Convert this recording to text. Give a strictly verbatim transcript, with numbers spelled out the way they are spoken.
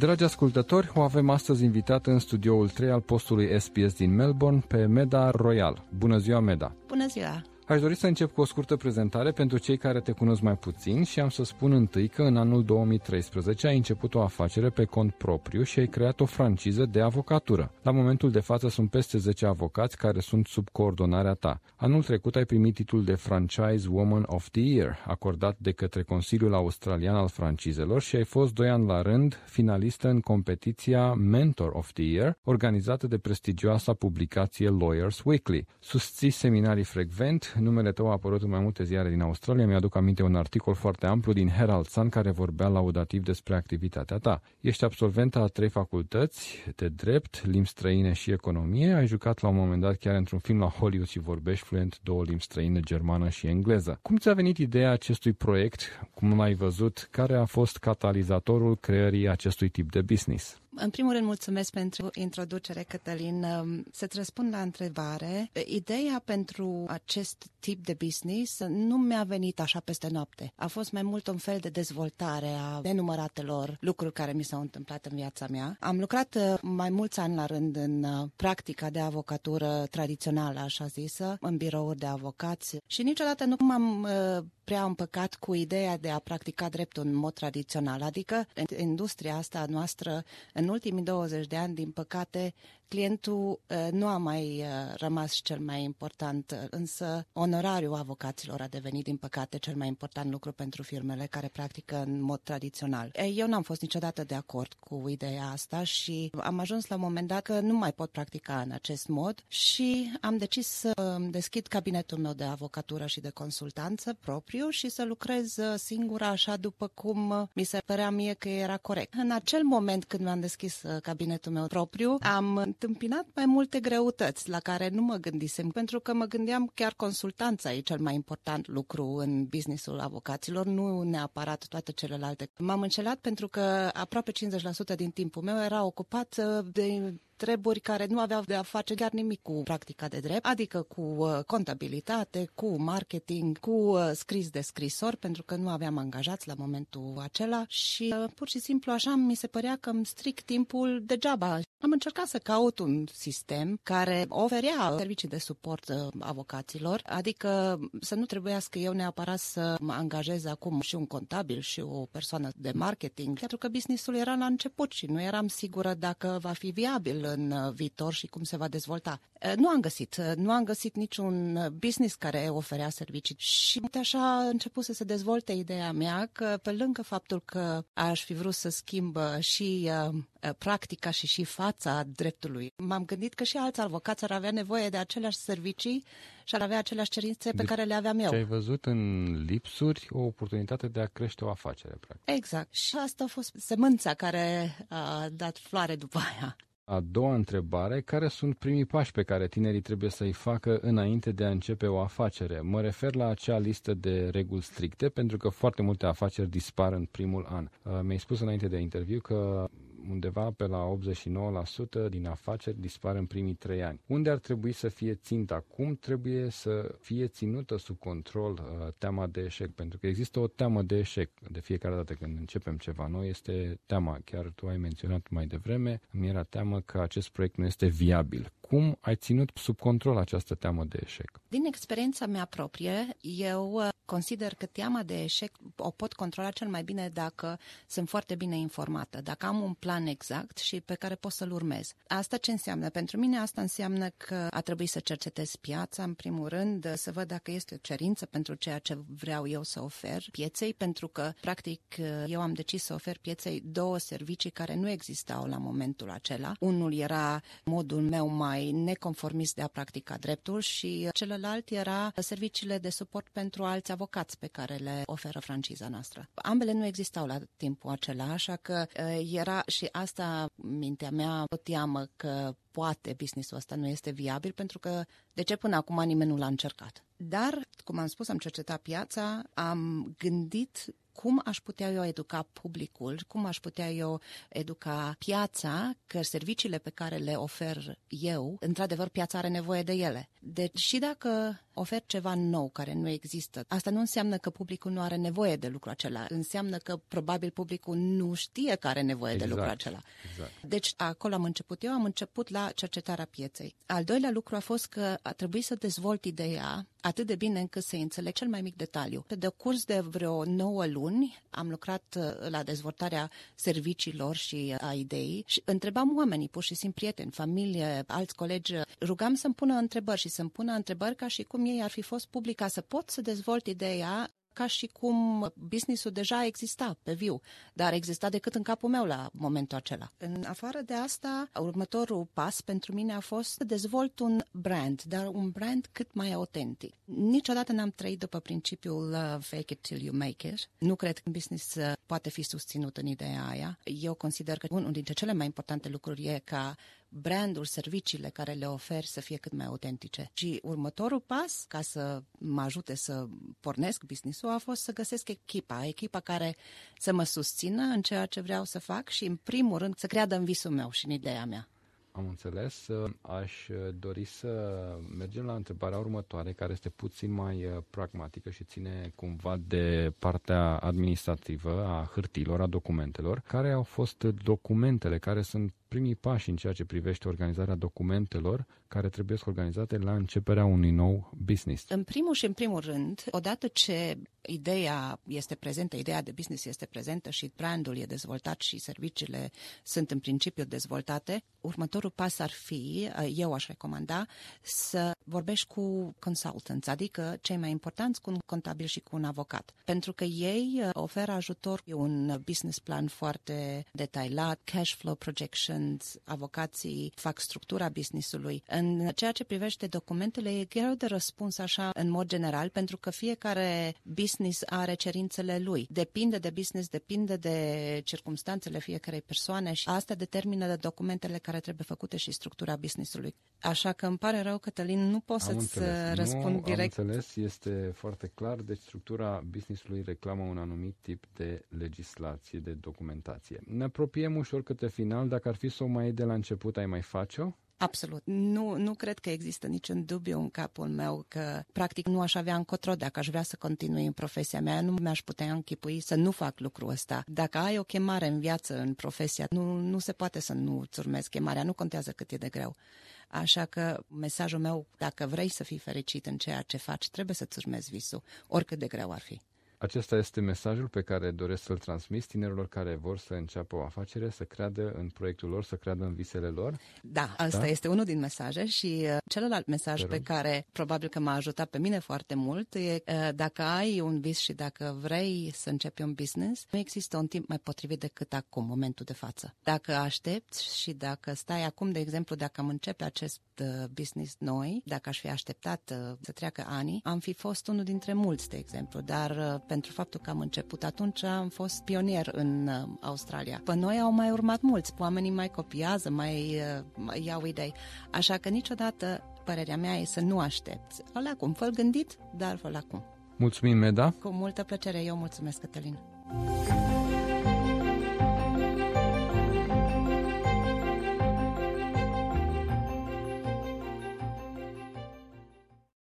Dragi ascultători, o avem astăzi invitată în studioul trei al postului S B S din Melbourne pe Meda Royal. Bună ziua, Meda! Bună ziua! Aș dori să încep cu o scurtă prezentare pentru cei care te cunosc mai puțin și am să spun întâi că în anul două mii treisprezece ai început o afacere pe cont propriu și ai creat o franciză de avocatură. La momentul de față sunt peste zece avocați care sunt sub coordonarea ta. Anul trecut ai primit titlul de Franchise Woman of the Year, acordat de către Consiliul Australian al Francizelor și ai fost doi ani la rând finalistă în competiția Mentor of the Year, organizată de prestigioasa publicație Lawyers Weekly. Susții seminarii frecvent. Numele tău a apărut în mai multe ziare din Australia. Mi-aduc aminte un articol foarte amplu din Herald Sun care vorbea laudativ despre activitatea ta. Ești absolventă a trei facultăți de drept, limbi străine și economie. Ai jucat la un moment dat chiar într-un film la Hollywood și vorbești fluent două limbi străine, germană și engleză. Cum ți-a venit ideea acestui proiect? Cum l-ai văzut? Care a fost catalizatorul creării acestui tip de business? În primul rând, mulțumesc pentru introducere, Cătălin. Să-ți răspund la întrebare. Ideea pentru acest tip de business nu mi-a venit așa peste noapte. A fost mai mult un fel de dezvoltare a nenumăratelor lucruri care mi s-au întâmplat în viața mea. Am lucrat mai mulți ani la rând în practica de avocatură tradițională, așa zisă, în birouri de avocați și niciodată nu m-am prea împăcat cu ideea de a practica dreptul în mod tradițional. Adică, în industria asta noastră, în ultimii douăzeci de ani, din păcate, clientul uh, nu a mai uh, rămas cel mai important, însă onorariul avocaților a devenit, din păcate, cel mai important lucru pentru firmele care practică în mod tradițional. Eu n-am fost niciodată de acord cu ideea asta și am ajuns la un moment dat că nu mai pot practica în acest mod și am decis să deschid cabinetul meu de avocatură și de consultanță propriu și să lucrez singură așa după cum mi se părea mie că era corect. În acel moment când mi-am deschis cabinetul meu propriu, am întâmpinat mai multe greutăți la care nu mă gândisem, pentru că mă gândeam chiar consultanța e cel mai important lucru în businessul avocaților, nu neapărat toate celelalte. M-am înșelat pentru că aproape cincizeci la sută din timpul meu era ocupat de treburi care nu aveau de a face chiar nimic cu practica de drept, adică cu uh, contabilitate, cu marketing, cu uh, scris de scrisori, pentru că nu aveam angajați la momentul acela și uh, pur și simplu așa mi se părea că îmi stric timpul degeaba. Am încercat să caut un sistem care oferea servicii de suport uh, avocaților, adică să nu trebuiască eu neapărat să mă angajez acum și un contabil și o persoană de marketing, pentru că businessul era la început și nu eram sigură dacă va fi viabil în viitor și cum se va dezvolta. Nu am găsit, nu am găsit niciun business care oferea servicii și așa a început să se dezvolte ideea mea că pe lângă faptul că aș fi vrut să schimb și uh, practica și și fața dreptului, m-am gândit că și alți avocați ar avea nevoie de aceleași servicii și ar avea aceleași cerințe pe de care le aveam eu. Ce ai văzut în lipsuri o oportunitate de a crește o afacere, practic. Exact. Și asta a fost sămânța care a dat floare după aia. A doua întrebare, care sunt primii pași pe care tinerii trebuie să-i facă înainte de a începe o afacere? Mă refer la acea listă de reguli stricte, pentru că foarte multe afaceri dispar în primul an. Mi-ai spus înainte de interviu că undeva pe la optzeci și nouă la sută din afaceri dispar în primii trei ani. Unde ar trebui să fie ținta? Cum trebuie să fie ținută sub control uh, teama de eșec? Pentru că există o teamă de eșec. De fiecare dată când începem ceva nou este teama. Chiar tu ai menționat mai devreme, mi era teamă că acest proiect nu este viabil. Cum ai ținut sub control această teamă de eșec? Din experiența mea proprie, eu consider că teama de eșec o pot controla cel mai bine dacă sunt foarte bine informată, dacă am un plan exact și pe care pot să-l urmez. Asta ce înseamnă? Pentru mine asta înseamnă că a trebuit să cercetez piața, în primul rând, să văd dacă este o cerință pentru ceea ce vreau eu să ofer pieței, pentru că, practic, eu am decis să ofer pieței două servicii care nu existau la momentul acela. Unul era modul meu mai neconformist de a practica dreptul și celălalt era serviciile de suport pentru alți avocați pe care le oferă franciza noastră. Ambele nu existau la timpul acela, așa că era și asta mintea mea o teamă că poate businessul ăsta nu este viabil pentru că de ce până acum nimeni nu l-a încercat. Dar, cum am spus, am cercetat piața, am gândit cum aș putea eu educa publicul, cum aș putea eu educa piața, că serviciile pe care le ofer eu, într-adevăr piața are nevoie de ele. Deci și dacă ofer ceva nou care nu există, asta nu înseamnă că publicul nu are nevoie de lucrul acela, înseamnă că probabil publicul nu știe că are nevoie exact, de lucrul acela. Exact. Deci acolo am început eu, am început la cercetarea pieței. Al doilea lucru a fost că a trebuit să dezvolt ideea atât de bine încât să înțeleg cel mai mic detaliu. De curs de vreo nouă luni am lucrat la dezvoltarea serviciilor și a ideii și întrebam oamenii, pur și simplu prieteni, familie, alți colegi, rugam să-mi pună întrebări și să-mi pună întrebări ca și cum ei ar fi fost public, ca să pot să dezvolt ideea ca și cum business-ul deja exista pe viu, dar exista decât în capul meu la momentul acela. În afară de asta, următorul pas pentru mine a fost să dezvolt un brand, dar un brand cât mai autentic. Niciodată n-am trăit după principiul uh, fake it till you make it. Nu cred că business uh, poate fi susținut în ideea aia. Eu consider că unul dintre cele mai importante lucruri e ca brandul, serviciile care le ofer să fie cât mai autentice. Și următorul pas, ca să mă ajute să pornesc business-ul, a fost să găsesc echipa, echipa care să mă susțină în ceea ce vreau să fac și, în primul rând, să creadă în visul meu și în ideea mea. Am înțeles. Aș dori să mergem la întrebarea următoare, care este puțin mai pragmatică și ține cumva de partea administrativă a hârtiilor, a documentelor. Care au fost documentele, care sunt primii pași în ceea ce privește organizarea documentelor care trebuie să organizate la începerea unui nou business? În primul și în primul rând, odată ce ideea este prezentă, ideea de business este prezentă și brandul e dezvoltat și serviciile sunt în principiu dezvoltate, următorul pas ar fi, eu aș recomanda, să vorbești cu consultants, adică cei mai importanți, cu un contabil și cu un avocat. Pentru că ei oferă ajutor, un business plan foarte detaliat, cash flow projections, avocații fac structura business-ului. În ceea ce privește documentele, e greu de răspuns așa în mod general, pentru că fiecare business are cerințele lui. Depinde de business, depinde de circumstanțele fiecarei persoane și asta determină documentele care trebuie făcute și structura business-ului. Așa că îmi pare rău, Cătălin, nu pot am să-ți înțeles. răspund nu, direct. Am înțeles, este foarte clar, deci structura business-ului reclamă un anumit tip de legislație, de documentație. Ne apropiem ușor către final, dacă ar fi să o mai iei de la început, ai mai face-o? Absolut. Nu, nu cred că există niciun dubiu în capul meu că practic nu aș avea încotro dacă aș vrea să continui în profesia mea. Nu mi-aș putea închipui să nu fac lucrul ăsta. Dacă ai o chemare în viață, în profesia, nu, nu se poate să nu-ți urmezi chemarea. Nu contează cât e de greu. Așa că mesajul meu, dacă vrei să fii fericit în ceea ce faci, trebuie să-ți urmezi visul, oricât de greu ar fi. Acesta este mesajul pe care doresc să-l transmiți tinerilor care vor să înceapă o afacere, să creadă în proiectul lor, să creadă în visele lor? Da, asta da? este unul din mesaje și uh, celălalt mesaj pe care probabil că m-a ajutat pe mine foarte mult e uh, dacă ai un vis și dacă vrei să începi un business, nu există un timp mai potrivit decât acum, momentul de față. Dacă aștepți și dacă stai acum, de exemplu, dacă am începe acest uh, business noi, dacă aș fi așteptat uh, să treacă ani, am fi fost unul dintre mulți, de exemplu, dar uh, pentru faptul că am început atunci, am fost pionier în uh, Australia. Pe noi au mai urmat mulți, oamenii mai copiază, mai, uh, mai iau idei. Așa că niciodată, părerea mea e să nu aștepți. Fă-l acum, fă-l gândit, dar fă-l acum. Mulțumim, Meda! Cu multă plăcere, eu mulțumesc, Cătălin!